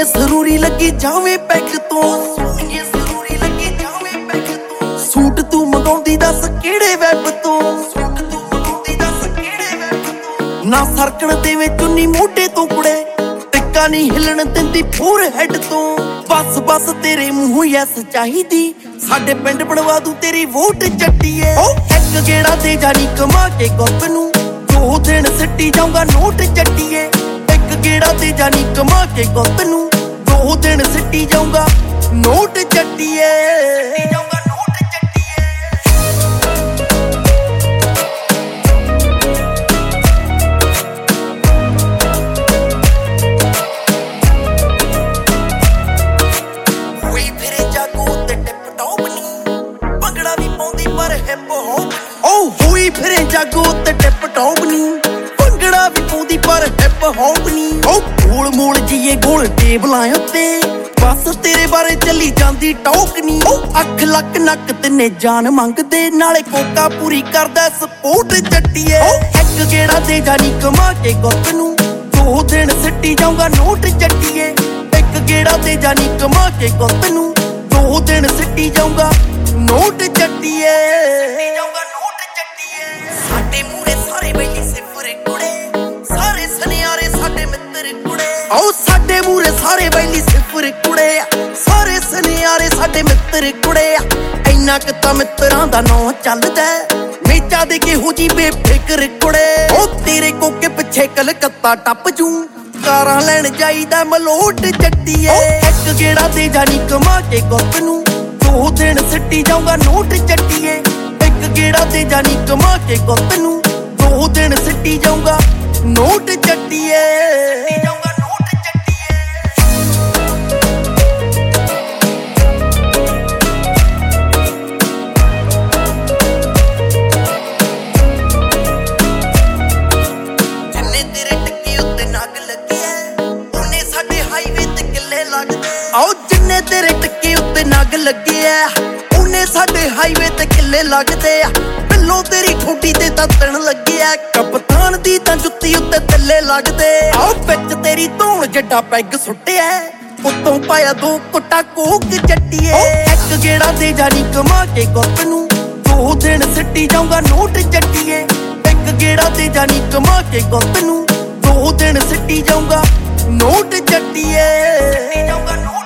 ਸੋਹਣੀਏ ਜ਼ਰੂਰੀ ਲੱਗੀ ਜਾਵੇਂ ਪੈਕ ਤੋਂ, ਸੋਹਣੀਏ ਜ਼ਰੂਰੀ ਲੱਗੀ ਜਾਵੇਂ ਪੈਕ ਤੋਂ। ਸੂਟ ਤੂੰ ਮੰਗਾਉਂਦੀ ਦੱਸ ਕਿਹੜੇ ਵੈਬ ਤੋਂ, ਸੂਟ ਤੂੰ ਮੰਗਾਉਂਦੀ ਦੱਸ ਕਿਹੜੇ ਵੈਬ ਤੋਂ। ਨਾ ਸਰਕਣ ਦੇਵੇਂ ਚੁੰਨੀ ਮੋਢੇ ਤੋਂ ਕੁੜੇ, ਟਿੱਕਾ ਨਹੀਂ ਹਿੱਲਣ ਦਿੰਦੀ ਫੋਰ ਹੈਡ ਤੋਂ। ਬਸ ਬਸ ਤੇਰੇ ਮੂੰਹ ਯੈਸ ਚਾਹੀਦੀ, ਸਾਡੇ ਪਿੰਡ ਬਣਵਾ ਦੂੰ ਤੇਰੀ ਵੋਟ ਜੱਟੀਏ। ਇੱਕ ਗੇੜਾ ਦੇ ਜਾਨੀ ਕਮਾ ਕੇ ਗੁੱਪ ਨੂੰ, 2 ਦਿਨ ਸਿੱਟੀ ਜਾਊਂਗਾ ਨੋਟ ਜੱਟੀਏ। ਇੱਕ ਗੇੜਾ ਦੇ ਜਾਨੀ ਕਮਾ ਕੇ ਗੁੱਪ ਨੂੰ, 2 ਦਿਨ ਸਿੱਟੀ ਜਾਊਂਗਾ ਨੋਟ ਜੱਟੀਏ। ਹੋਈ ਫਿਰੇ ਜਾਗੋ ਤੇ ਟਿਪ ਟੌਪ ਨੀ, ਭੰਗੜਾ ਵੀ ਪਾਉਂਦੀ ਪਰ ਹਿਪ ਹੌਪ ਨੀ। ਗੋਲ ਮੋਲ ਜੀਏ ਗੋਲ ਟੇਬਲਾਂ ਉੱਤੇ, ਬਸ ਤੇਰੇ ਬਾਰੇ ਚੱਲੀ ਜਾਂਦੀ ਟੌਕ ਨੀ। ਅੱਖ ਲੱਕ ਨੱਕ ਤਿੰਨੇ ਜਾਨ ਮੰਗਦੇ, ਨਾਲੇ ਕੋਕਾ ਪੂਰੀ ਕਰਦਾ ਸਪੋਰਟ ਜੱਟੀਏ। ਇੱਕ ਗੇੜਾ ਦੇ ਜਾਨੀ ਕਮਾ ਕੇ ਗੁੱਪ ਨੂੰ, 2 ਦਿਨ ਸਿੱਟੀ ਜਾਊਂਗਾ ਨੋਟ ਜੱਟੀਏ। ਇੱਕ ਗੇੜਾ ਦੇ ਜਾਨੀ ਕਮਾ ਕੇ ਗੁੱਪ ਨੂੰ, 2 ਦਿਨ ਸਿੱਟੀ ਜਾਊਂਗਾ ਨੋਟ ਜੱਟੀਏ। ਸਾਡੇ ਮੂਰੇ ਸਾਰੇ ਬੈਲੀ ਸਿਫਰ ਕੁੜੇ, ਸਾਰੇ ਸੁਨਿਆਰੇ ਸਾਡੇ ਮਿੱਤਰ ਕੁੜੇ। ਆਓ ਸਾਡੇ ਮੂਰੇ ਸਾਰੇ ਬੈਲੀ ਸਿਫਰ ਕੁੜੇ, ਸਾਰੇ ਸੁਨਿਆਰੇ ਸਾਡੇ ਮਿੱਤਰ ਕੁੜੇ। ਇੰਨਾ ਕੁ ਤਾਂ ਮਿੱਤਰਾਂ ਦਾ ਨਾਂ ਚੱਲਦਾ, ਮੇਚਾ ਦੇ ਕਿਹੋ ਜੀ ਬੇਫਿਕਰ ਕੁੜੇ। ਉਹ ਤੇਰੇ ਕੋਕੇ ਪਿੱਛੇ ਕਲਕੱਤਾ ਟੱਪ ਜੂ, ਕਾਰਾਂ ਲੈਣ ਜਾਈਦਾ ਮਲੋਟ ਜੱਟੀਏ। ਇੱਕ ਗੇੜਾ ਦੇ ਜਾਨੀ ਕਮਾ ਕੇ ਗੁੱਪ ਨੂੰ, 2 ਦਿਨ ਸਿੱਟੀ ਜਾਊਂਗਾ ਨੋਟ ਜੱਟੀਏ। ਇੱਕ ਗੇੜਾ ਦੇ ਜਾਨੀ ਕਮਾ ਕੇ ਗੁੱਪ ਨੂੰ, 2 ਦਿਨ ਸਿੱਟੀ ਜਾਊਂਗਾ ਨੋਟ ਜੱਟੀਏ। ਜਿੰਨੇ ਤੇਰੇ ਟੱਕੇ ਉੱਤੇ ਨਗ ਲੱਗਿਆ, ਉਹਨੇ ਸਾਡੇ ਹਾਈਵੇ ਤੇ ਕਿੱਲੇ ਲੱਗਦੇ। ਆਓ ਜਿੰਨੇ ਤੇਰੇ ਟੱਕੇ ਉੱਤੇ ਨਗ ਲੱਗਿਆ, ਉਹਨੇ ਸਾਡੇ ਹਾਈਵੇ ਤੇ ਕਿੱਲੇ ਲੱਗਦੇ ਆ। ਬਿੱਲੋ ਤੇਰੀ ਠੋਡੀ ਤੇ ਤਾਂ ਤਣ ਲੱਗਿਆ, ਕਪਤਾਨ ਦੀ ਤਾਂ ਜੁੱਤੀ ਉੱਤੇ ਤੱਲੇ ਲੱਗਦੇ। ਆਓ ਵਿੱਚ ਤੇਰੀ ਧੌਣ ਜੱਡਾ ਪੈਗ ਸੁੱਟਿਆ, ਉੱਤੋਂ ਪਾਇਆ 2 ਕੁੱਟਾ ਕੋਕ ਜੱਟੀਏ। ਇੱਕ ਗੇੜਾ ਦੇ ਜਾਨੀ ਕਮਾ ਕੇ ਗੁੱਪ ਨੂੰ, 2 ਦਿਨ ਸਿੱਟੀ ਜਾਊਂਗਾ ਨੋਟ ਜੱਟੀਏ। ਇੱਕ ਗੇੜਾ ਦੇ ਜਾਨੀ ਕਮਾ ਕੇ ਗੁੱਪ ਨੂੰ, 2 ਦਿਨ ਸਿੱਟੀ ਜਾਊਂਗਾ ਨੋਟ ਜੱਟੀਏ।